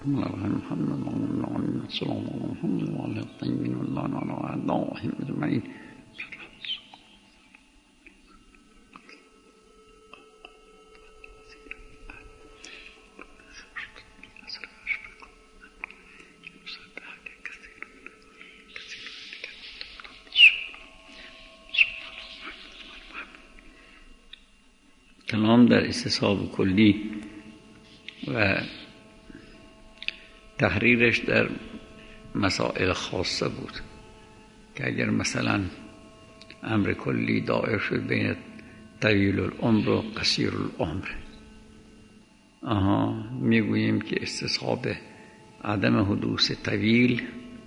کلام در استصحاب کلی و تحریرش در مسائل خاصه بود که اگر مثلا امر کلی دایر شد بین طویل العمر و قصیر العمر، میگوییم که استصحاب عدم حدوث طویل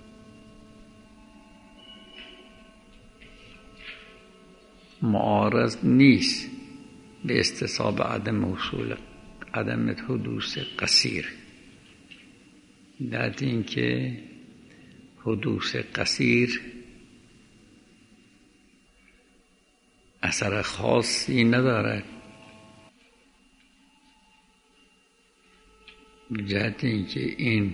معارض نیست به استصحاب عدم حدوث قصیر، در این که حدوث قصیر اثر خاصی ندارد، جهت این که این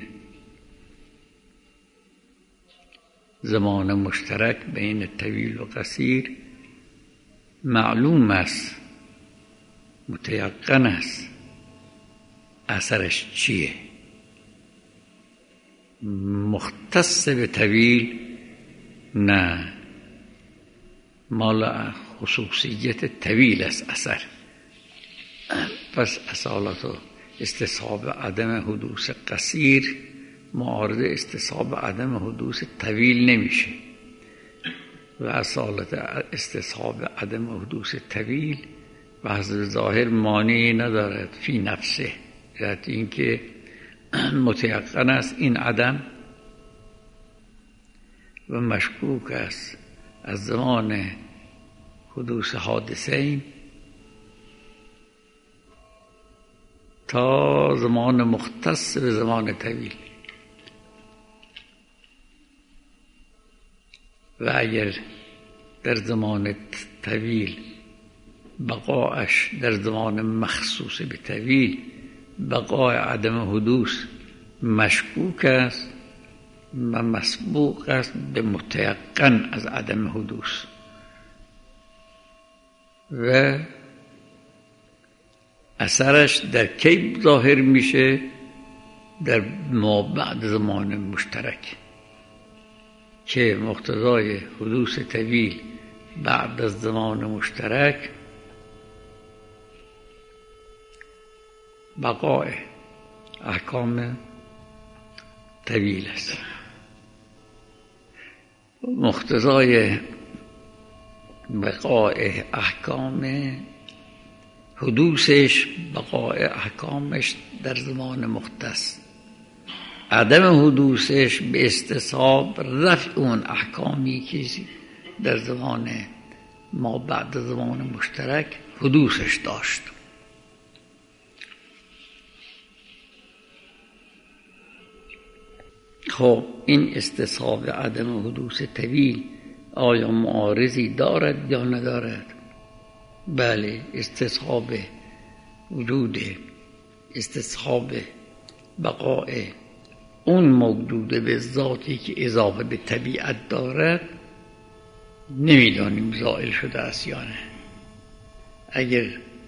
زمان مشترک بین طویل و قصیر معلوم است، متیقن است اثرش چیه. مختص به طویل نه، مال خصوصیت طویل است اثر. پس اصالت و استصحاب عدم حدوث قصیر معارض استصحاب عدم حدوث طویل نمیشه، و اصالت استصحاب عدم حدوث طویل و حسب ظاهر مانعی ندارد فی نفسه، جهت اینکه متیقن است این عدم و مشکوک است از زمان حدوث حادثین تا زمان مختص به زمان طویل. و اگر در زمان طویل بقایش در زمان مخصوص به طویل بقای عدم حدوث مشکوک است و مسبوق است به متیقن از عدم حدوث، و اثرش در کی ظاهر میشه؟ در ما بعد زمان مشترک که مقتضای حدوث طویل بعد از زمان مشترک بقای احکام طویل است. مقتضای بقای احکام حدوثش بقای احکامش در زمان مختص، عدم حدوثش به استصحاب رفع اون احکامی که در زمان ما بعد زمان مشترک حدوثش داشت. خب این استصحاب عدم حدوث طویل آیا معارضی دارد یا ندارد؟ بله، استصحاب وجود استصحاب بقای اون موجود به ذاتی که اضافه به طبیعت دارد نمیدانیم زائل شده است یا نه. اگر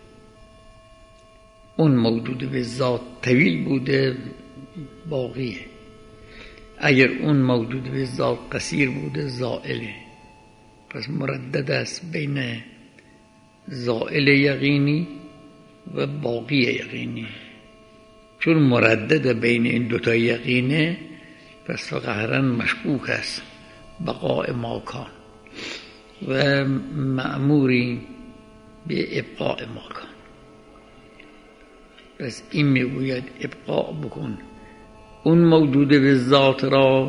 اون موجود به ذات طویل بوده باقیه، اگر اون موجود به ذات قصیر بوده زائله. پس مردد است بین زائل یقینی و باقی یقینی. چون مردد بین این دوتا یقینه پس قهرن مشکوک است بقاء ماکان و مأموری به ابقاء ماکان. پس این میگوید ابقاء بکن اون موجود به ذات را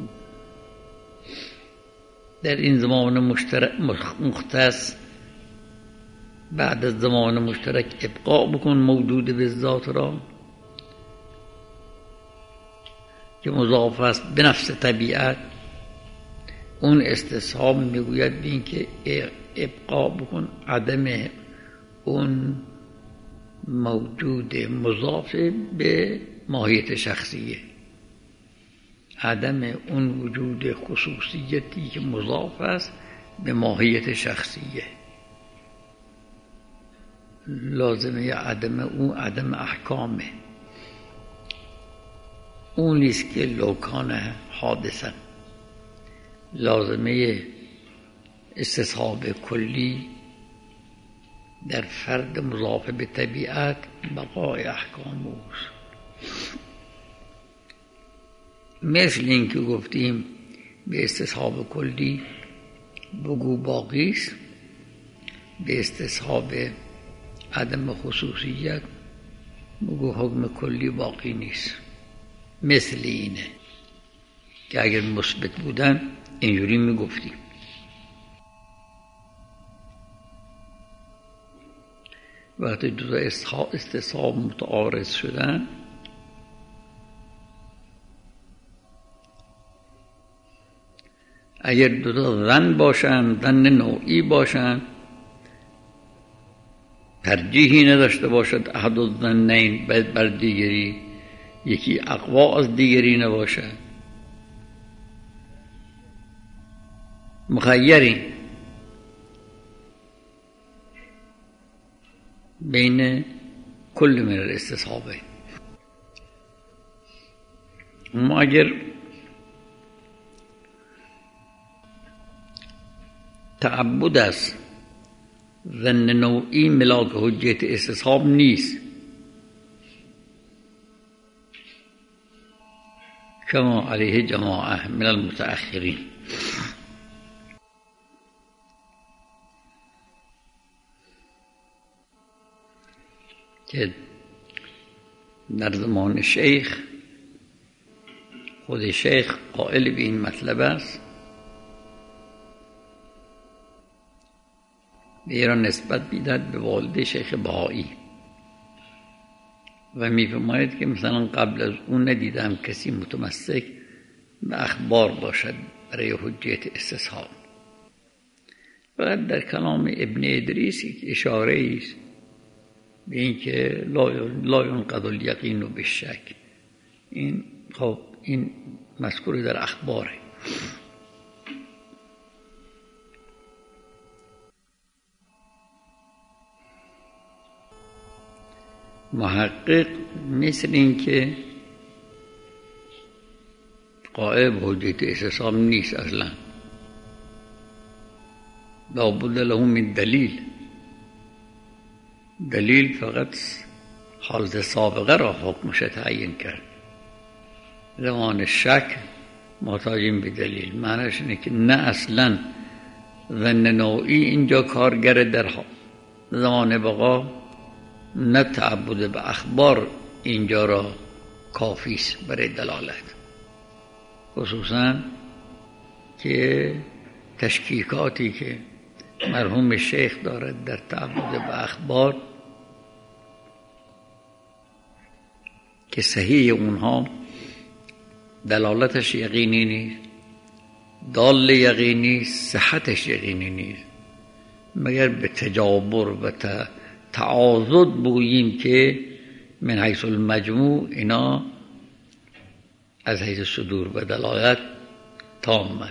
در این زمان مختص، بعد از زمان مشترک ابقاء بکن موجود به ذات را که مضاف است به نفس طبیعت. اون استصحاب میگوید به این که ابقاء بکن عدم اون موجود مضاف به ماهیت شخصیه، عدم اون وجود خصوصیتی که مضاف است به ماهیت شخصیه. لازمه عدم اون عدم احکامه. اون نیست که لوکان حادثن. لازمه استصحاب کلی در فرد مضاف به طبیعت بقای احکام اوست. مثل این که گفتیم به استصحاب کلی بگو باقی است، به استصحاب عدم خصوصیت بگو حکم کلی باقی نیست. مثل اینه که اگر مثبت بودن اینجوری میگفتیم. وقتی دو تا استصحاب متعارض شدن اگر دو تا ظن باشن، ظن نوعی باشن، ترجیحی نداشته باشد احد الظنین بر دیگری، یکی اقوا از دیگری نباشد، مخیرین بین کل من الاستصحابین. اما اگر تعبد است، ظن نوعی ملاک حجت استصحاب نیست، کما علیه جماعه من المتأخرین. که در زمان شیخ خود شیخ قائل به این مطلب است، به ایران نسبت میدهد به والد شیخ بهایی و میفرماید که مثلا قبل از اون ندیدم کسی متمسک به اخبار باشد برای حجیت استصحاب. فقط در کلام ابن ادریس اشاره است به این که لا ينقض الیقین بالشک. این خب این مذکور در اخباره. محقق مثل این که قائل به حجت استصحاب نیست اصلا، لابد له من دلیل فقط حالت سابقه را حکمش تعیین کرد. زمان شک محتاجیم به دلیل. معنیش اینه که نه اصلا ظن نوعی اینجا کارگر در زمان بقا، نه تعبد به اخبار اینجا را کافی است برای دلالت، خصوصا که تشکیکاتی که مرحوم شیخ دارد در تعبد به اخبار که صحیح اونها دلالتش یقینی نیست، دال یقینی، صحتش یقینی نیست، مگر به تجابر و تعاضد بگوییم که من حیث المجموع اینا از حیث صدور و دلالت تامه.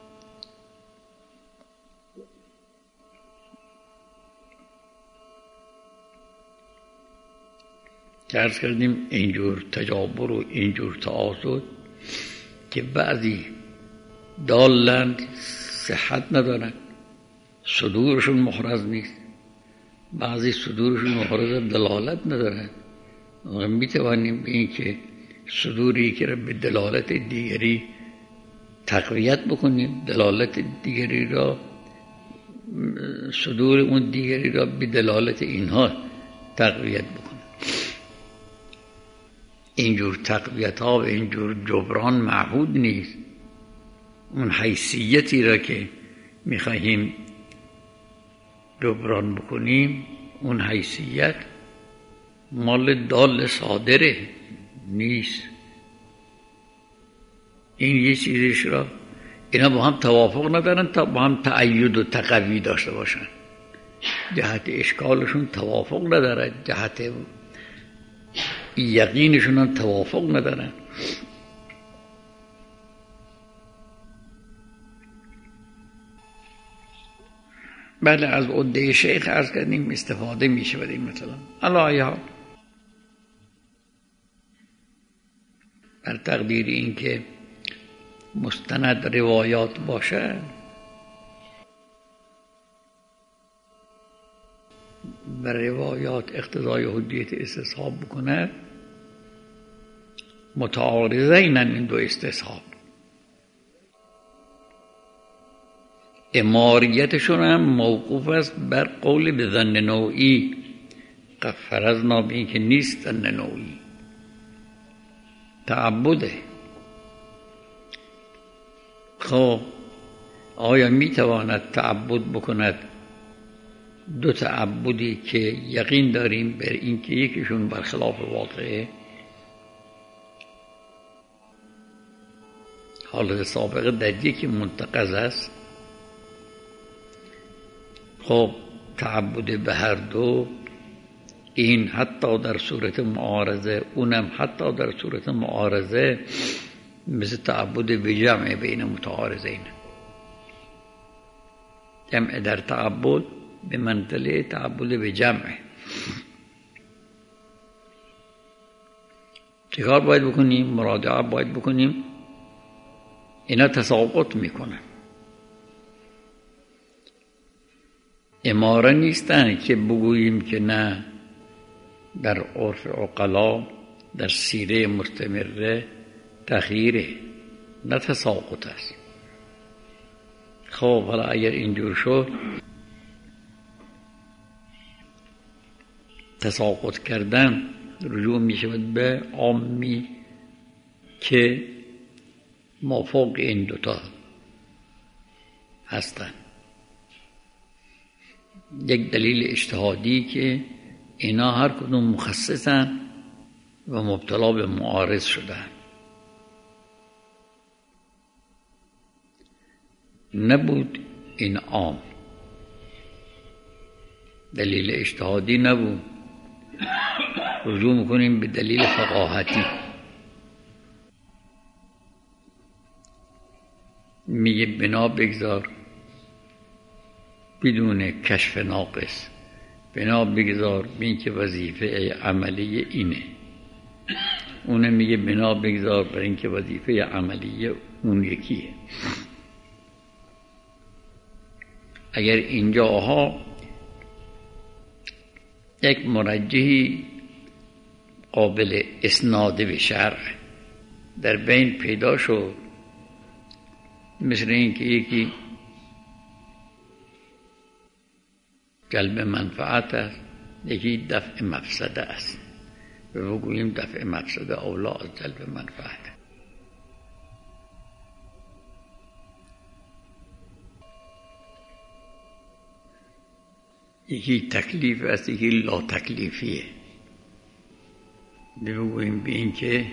که عرض کردیم اینجور تجابر و اینجور تعاضد که بعضی دالند صحت ندارن، صدورشون محرز نیست، بعضی صدورشون محرز دلالت ندارن. می توانیم به این که صدوری که را به دلالت دیگری تقویت بکنیم، دلالت دیگری را، صدور اون دیگری را به دلالت اینها تقویت بکنیم. اینجور تقویت ها و اینجور جبران معهود نیست. اون حیثیتی را که میخواهیم جبران بکنیم، اون حیثیت مال دال صادره نیست. این یه چیزش را اینا با هم توافق ندارن تا با هم تأیید و تقوی داشته باشن. جهت اشکالشون توافق نداره، جهت یقینشون هم توافق ندارن. بله از عده شیخ عرض کردیم استفاده میشه بدیم مثلا علایه ها بر تقدیر این که مستند روایات باشه و روایات اقتضای حجیت استصحاب بکنه متعارضین این دو استصحاب. اماریتشون هم موقوف است بر قول به ظن نوعی فرضنا به این که نیست ظن نوعی تعبده. خب آیا میتواند تعبد بکند دو تعبدی که یقین داریم بر این که یکیشون برخلاف واقعه؟ حالت سابقه در یکی منتقض است. خب تعبد به هر دو این حتی در صورت معارضه اونم حتی در صورت معارضه مثل تعبد به جمع بین متعارضین. جمع در تعبد به منزله تعبد به جمع. چه کار باید بکنیم؟ مراجعه باید بکنیم. اینا تساقط میکنن. اماره نیستن که بگوییم که نه در عرف عقلا در سیره مستمره تغییره، نه تساقط است. خب حالا اگر اینجور شد تساقط کردن رجوع می شود به عامی که مافوق این دوتا هستند. یک دلیل اجتهادی که اینا هر کدوم مخصصن و مبتلا به معارض شدن. نبود این عام، دلیل اجتهادی نبود، رجوع میکنیم به دلیل فقاهتی. میگه بنا بگذار بدون کشف ناقص، بنا بگذار بین که وظیفه عملی اینه. اونه میگه بنا بگذار بر این که وظیفه عملی اون یکیه. اگر اینجاها یک مرجحی قابل اسناد به شرع در بین پیدا شد، مثل این که یکی جلب منفعت است، یکی دفع مفسده است، و بگوییم دفع مفسده اولا از جلب منفعت. یکی تکلیف است، یکی لا تکلیفیه. بگوییم به این که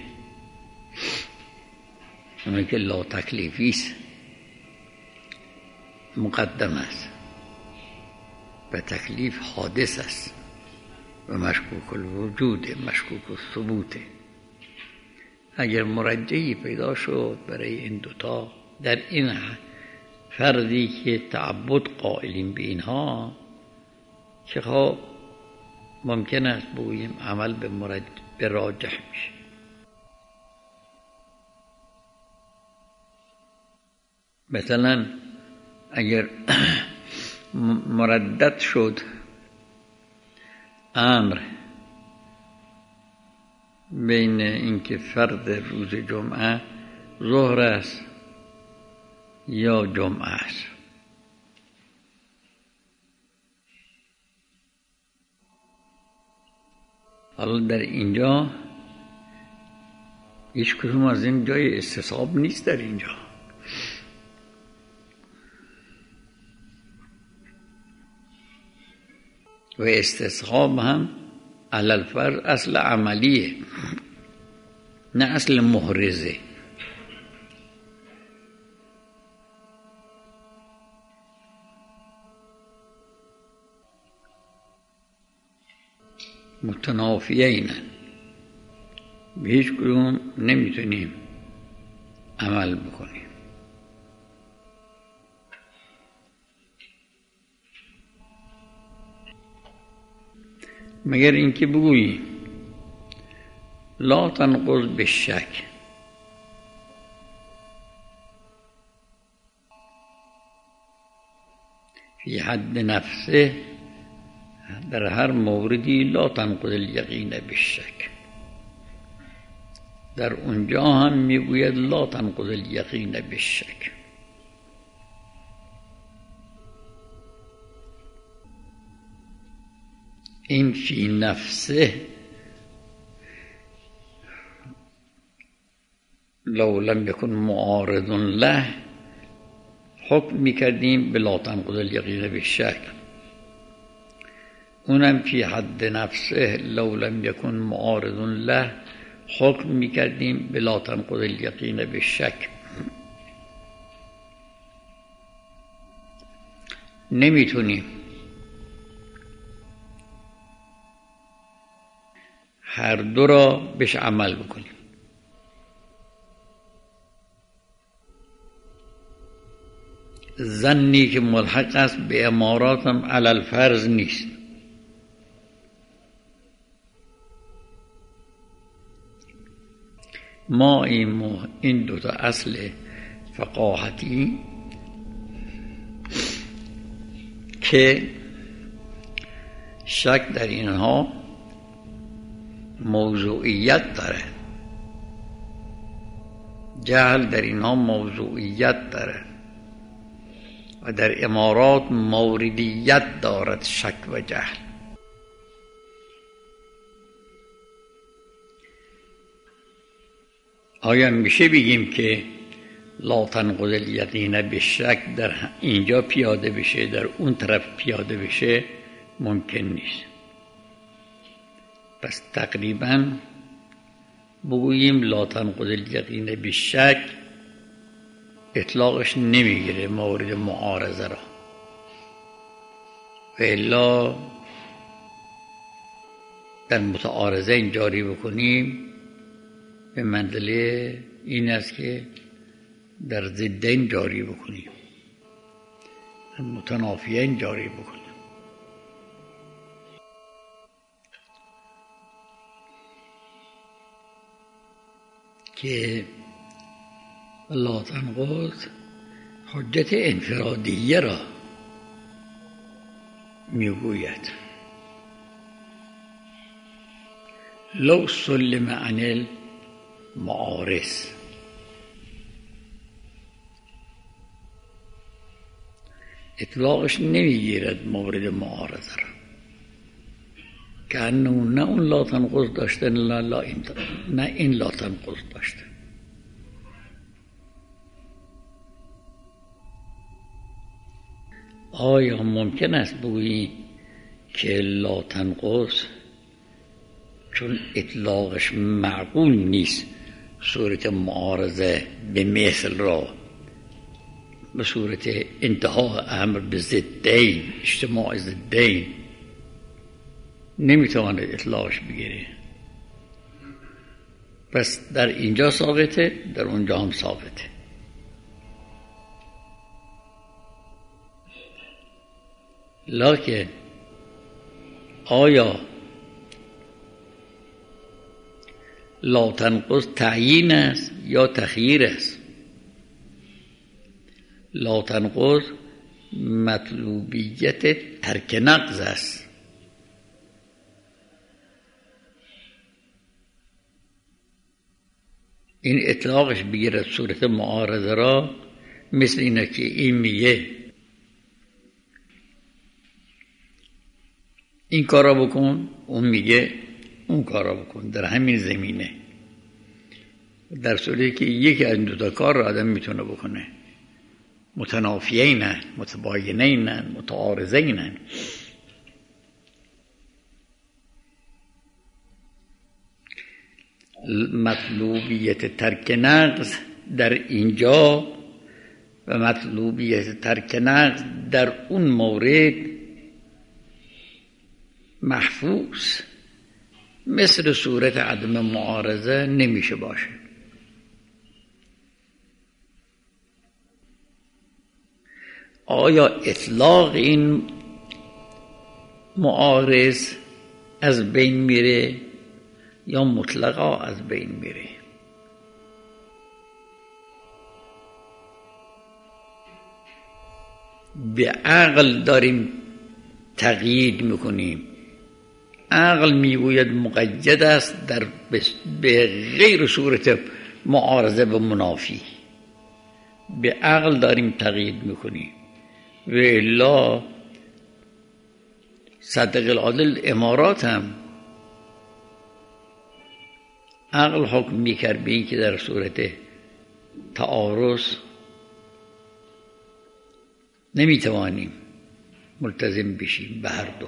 اون که لا تکلیفی است مقدم است و تکلیف حادث است و مشکوک الوجود، مشکوک الثبوت. اگر مرجحی پیدا شد برای این دوتا در این فردی که تعبد قائلین به اینها، که خب ممکن است بگوییم عمل به راجح میشه. مثلا اگر مردد شد امر بین اینکه فرد روز جمعه ظهر است یا جمعه است، حالا در اینجا هیچ کدوم از این جای استصحاب نیست. در اینجا و استصحاب هم علی الفرض اصل عملیه، نه اصل محرزه. متنافیه اینن. به هیچ کدوم نمیتونیم عمل بکنیم. مگر اینکه بگوییم لا تنقض بالشک، فی حد نفسه، در هر موردی لا تنقض الیقین بالشک. در اونجا هم میگوید لا تنقض الیقین بالشک. این فی نفسه لو لم یکن معارض له حکم میکردیم به لا تنقض الیقین بالشک. اونم فی حد نفسه لو لم یکن معارض له حکم میکردیم به لا تنقض الیقین بالشک. نمیتونیم هر دو را بهش عمل بکنیم. ظنی که ملحق است به امارات هم علی الفرض نیست. ما این دو تا اصل فقاهتی که شک در اینها موضوعیت داره، جهل در اینها موضوعیت داره و در امارات موردیت دارد شک و جهل. آیا میشه بگیم که لا تنقض الیقین بالشک در اینجا پیاده بشه در اون طرف پیاده بشه؟ ممکن نیست. پس تقریبا بگوییم لا تنقض الیقین بالشک اطلاقش نمیگیره مورد معارضه را، و الا در متعارضه این جاری بکنیم به منزله این است که در ضدین جاری بکنیم، در متنافیین جاری بکنیم. که لا تنقض حجت انفرادیه را میگوید. لو سلم عن المعارض، اطلاقش نمیگیرد مورد معارضه را، که نه اون لا تنقض داشته نه این لا تنقض داشته. آیا ممکن است بگویی که لا تنقض چون اطلاقش معقول نیست صورت معارضه به مثل را به صورت انتها امر به ضدین، اجتماع ضدین، نمیتواند اطلاقش بگیره؟ پس در اینجا ثابته، در اونجا هم ثابته. لکن آیا لا تنقض تعیین است یا تخییر است؟ لا تنقض مطلوبیت ترک نقض است. این اطلاقش بگیرد صورت معارضه را، مثل اینه که این میگه این کارا بکن، اون میگه اون کارا بکن در همین زمینه، در صورتی که یکی از دو تا کار را آدم میتونه بکنه. متنافیین، متباینین، متعارضین. مطلوبیت ترک نقض در اینجا و مطلوبیت ترک نقض در اون مورد محفوظ مثل صورت عدم معارضه نمیشه باشه. آیا اطلاق این معارض از بین میره یا مطلقا از بین میره؟ به عقل داریم تقیید میکنیم. عقل میگوید مقید است در به غیر صورت معارضه و منافی. به عقل داریم تقیید میکنیم و الا صدق العادل امارات هم عقل حکم میکرد به این که در صورت تعارض نمیتوانیم ملتزم بشیم به هر دو.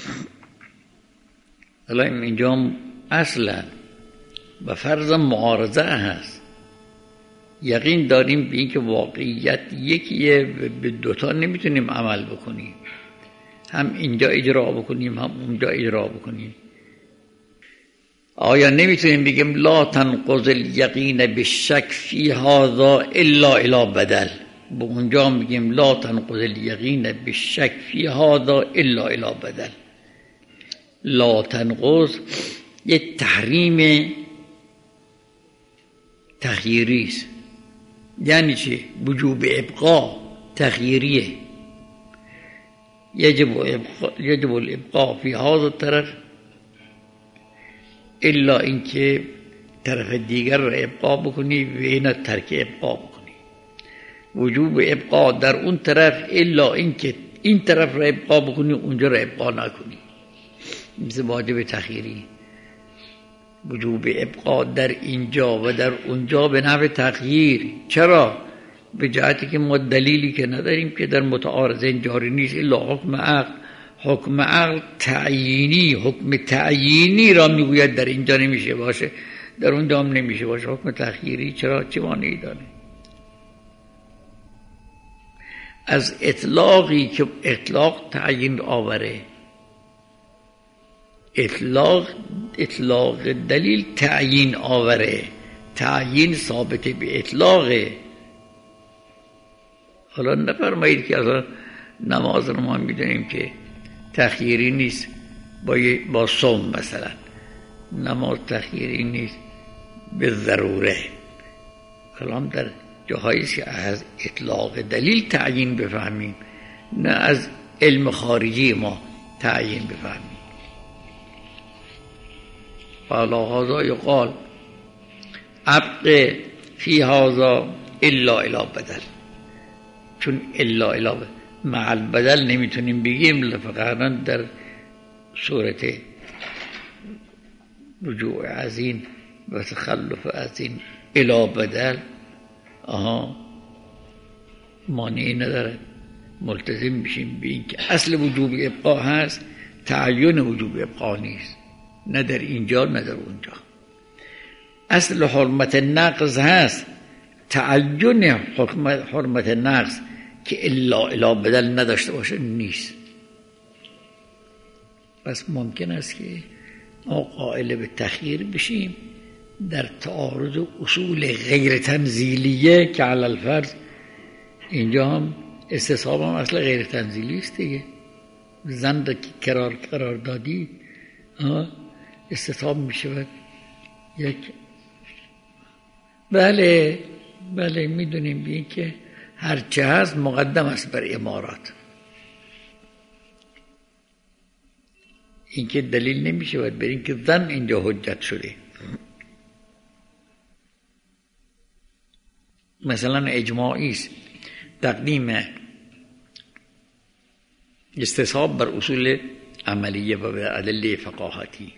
حالا اینجا اصلا و فرض معارضه هست، یقین داریم به این که واقعیت یکیه و به دوتا نمیتونیم عمل بکنیم، هم اینجا اجرا بکنیم هم اونجا اجرا بکنیم. آیا نمیتونیم بگیم لا تنقض الیقین بالشک فی هذا الا الی بدل؟ به اونجا میگیم لا تنقض الیقین بالشک فی هذا الا الی بدل. لا تنقض یه تحریم تخییری است. یعنی چه؟ وجوب ابقا تخییریه. یجب الابقاء فی هذا الطرف الا اینکه طرف دیگر را ابقا بکنی و اینا ترک ابقا بکنی. وجوب ابقا در اون طرف الا اینکه این طرف را ابقا بکنی اونجا را ابقا نکنی. مثل واجب تخییری. وجوب ابقا در اینجا و در اونجا به نحو تغییر. چرا؟ به جهتی که ما دلیلی که نداریم که در متعارضین جاری نیست الا حکم عقل. حکم عقل تعیینی، حکم تعیینی را میگوید در اینجا نمیشه باشه در اونجا هم نمیشه باشه. حکم تخییری چرا؟ چه مانعی داره؟ از اطلاقی که اطلاق تعیین آوره، اطلاق دلیل تعیین آوره، تعیین ثابت به اطلاقه. حالا نفرمایید که اصلا نماز رو ما میدونیم که تخییری نیست با صوم مثلا، نماز تخییری نیست به ضروره. کلام در جاهایی که از اطلاق دلیل تعیین بفهمیم، نه از علم خارجی ما تعیین بفهمیم. فعلا هذا یقال ابق فی هذا الا الی بدل. چون الا الی مع البدل نمیتونیم بگیم، فقط در صورت رجوع از این و تخلف از این الی بدل مانعی نداره. ملتزم بشیم به این که اصل وجوب ابقا هست، تعین وجوب ابقا نیست، نه در اینجا نه در اونجا. اصل حرمت نقض هست، تعین حرمت نقض که الا بدل نداشته باشه نیست. پس ممکن است که ما قائل به تخییر بشیم در تعارض اصول غیر تنزیلیه که علی الفرض اینجا هم استصحاب هم اصل غیر تنزیلی است دیگه. زن که قرار دادی استصحاب می شود یک. بله میدونیم بین که هرچه هست مقدم است بر امارات. این که دلیل نمی شود بر این که زن اینجا حجت شده. مثلا اجماعی است تقدیم استصحاب بر اصول عملیه و بر ادله فقاهتی.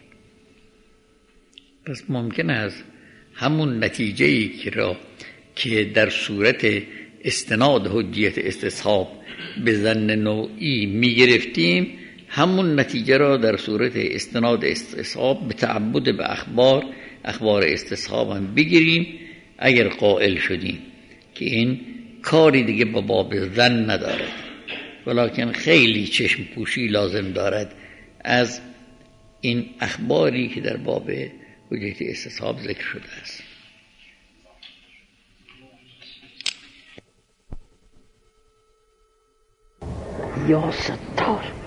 پس ممکن است همون نتیجه‌ای که در صورت استناد حجیت استصحاب به ظن نوعی می گرفتیم، همون نتیجه را در صورت استناد استصحاب به تعبد به اخبار استصحاب هم بگیریم اگر قائل شدیم که این کاری دیگه با باب ظن ندارد، ولکن خیلی چشم پوشی لازم دارد از این اخباری که در باب حجیت استصحاب ذکر شده است. یا ستار